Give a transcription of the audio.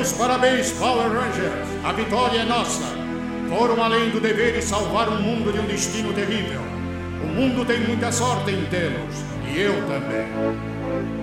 Meus parabéns, Power Rangers! A vitória é nossa! Foram além do dever e salvar um mundo de um destino terrível. O mundo tem muita sorte em tê-los, e eu também.